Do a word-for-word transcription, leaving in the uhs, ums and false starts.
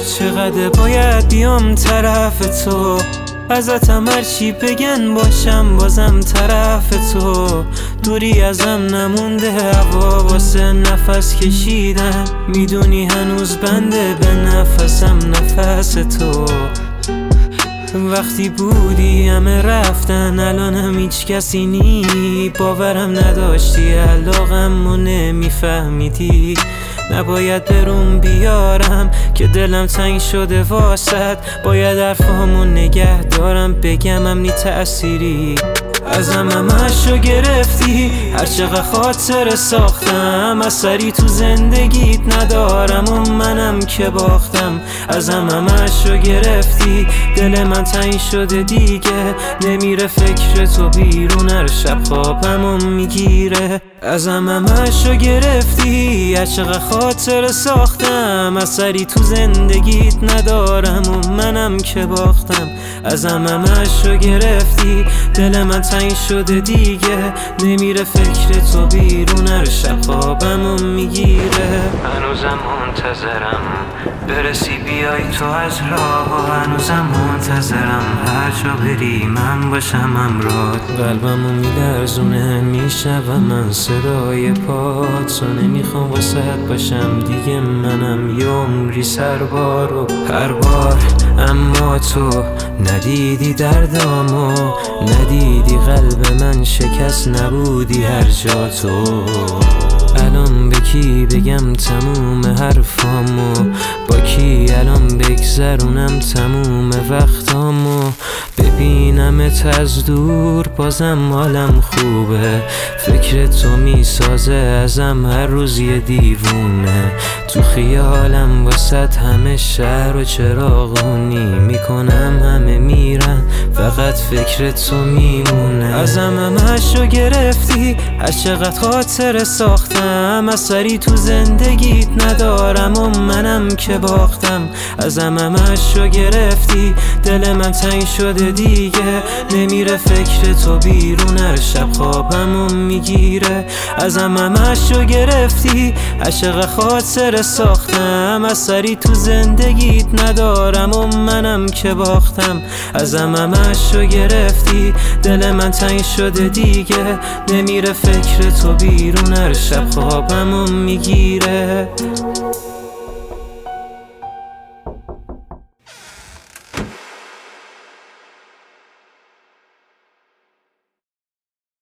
چقدر باید بیام طرف تو، ازتم هرچی بگن باشم بازم طرف تو. دوری ازم نمونده هوا واسه نفس کشیدن، میدونی هنوز بنده به نفسم نفس تو. وقتی بودی همه رفتن الانم هیچ کسی نی، باورم نداشتی علاقم و نمیفهمیدی. نباید برون بیارم که دلم تنگ شده واسد، باید حرفامو نگه دارم بگم هم نی تأثیری. ازم همشو گرفتی هرچقدر خاطر ساختم، اثری تو زندگیت ندارم و منم که باختم. ازم همشو گرفتی دل من تنگ شده دیگه، نمیره فکر تو بیرون هر شب خوابمو میگیره. ازم همشو گرفتی هرچقدر خاطر ساختم، اثری تو زندگیت ندارم و منم که باختم. ازم همشو گرفتی دل من تنگ شده دیگه، نمیره فکر تو بیرون هر شب خوابمو میگیره. هنوزم منتظرم برسی بیای تو از راه، هنوزم منتظرم هر جا بری من باشم همراهت. قلبمو میلرزونه میشنوم من صدای پات، تو نمیخوام واسهت باشم دیگه، منم یه عمری سربارو هر بار. اما تو ندیدی دردامو، ندیدی قلب من شکست، نبودی هر جا تو. الان به کی بگم تموم حرفامو، با کی الان بگذرونم تموم وقتامو. ببینمت از دور بازم حالم خوبه، فکر تو میسازه ازم هر روز یه دیوونه. تو خیالم واسط همه شهر و چراغونی میکنم، همه میرن فقط فکر تو میمونه. ازم همشو گرفتی هرچقدر خاطر ساختم، اثری تو زندگیت ندارم و منم که باختم. ازم همشو گرفتی دل من تنگ شده دیگه، نمیره فکر تو بیرون هر شب خوابمو میگیره. ازم همشو گرفتی هرچقدر خاطر ساختم، اثری تو زندگیت ندارم و منم که باختم. ازم همشو گرفتی دل من تنگ شده دیگه، نمیره فکر تو بیرون هر شب خوابمو میگیره.